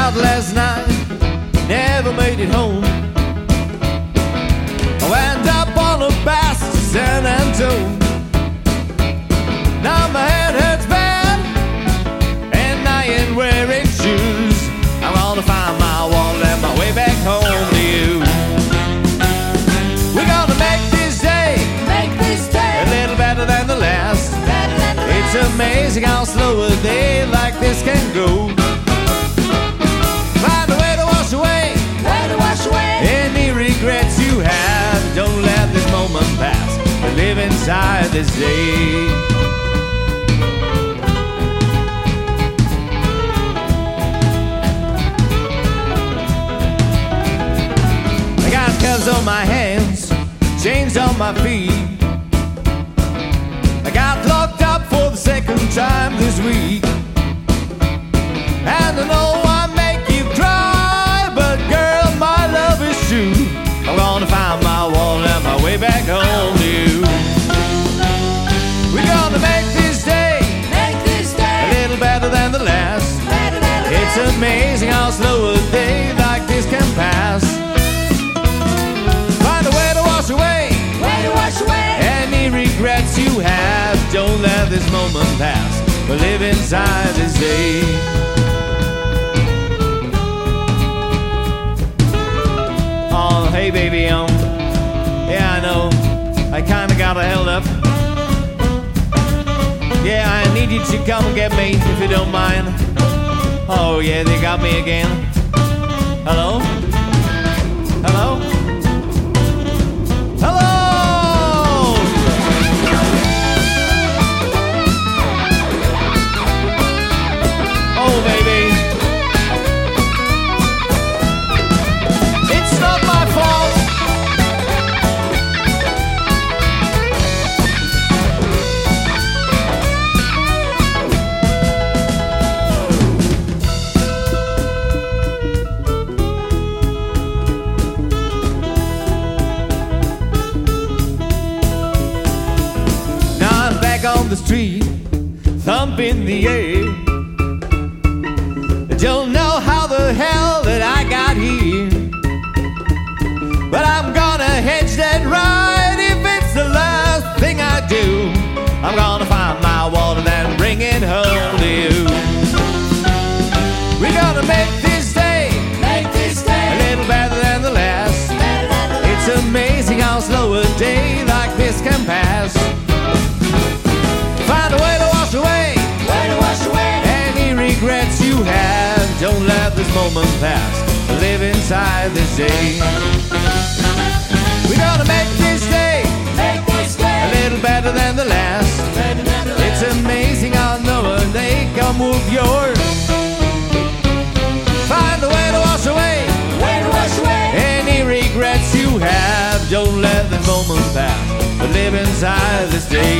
out last night, never made it home. I went up on a bus to San Antonio. Now my head hurts bad, and I ain't wearing shoes. I'm gonna find my wallet and my way back home to you. We're gonna make this day a little better than the last. It's amazing how slow a day like this can go. Find a way to wash away any regrets you have. Don't let this moment pass, but live inside this day. I got cuts on my hands, chains on my feet. I got locked up for the second time this week. And I know I make you cry, but girl, my love is true. I'm gonna find my wallet and my way back home to you. We're gonna make this day a little better than the last. It's amazing how slow a day like this can pass. Find a way to wash away any regrets you have. Don't let this moment pass, but live inside this day. Oh, hey baby, yeah, I know I kinda got held up. Yeah, I need you to come and get me if you don't mind. Oh yeah, they got me again. Hello? Hello? Hello? Oh baby, it's not my fault. Now I'm back on the street, thump in the air. Don't know how the hell that I got here, but I'm gonna hedge that right if it's the last thing I do. I'm gonna find my wallet and bring it home to you. We're gonna make this day a little better than the last. It's amazing how slow a day like this can pass. Find a way to wash away any regrets you have. Don't let this moment pass, live inside this day. We're gonna make this day a little better than the last. It's amazing how another day come with yours. Find a way to wash away any regrets you have. Don't let this moment pass, but live inside this day.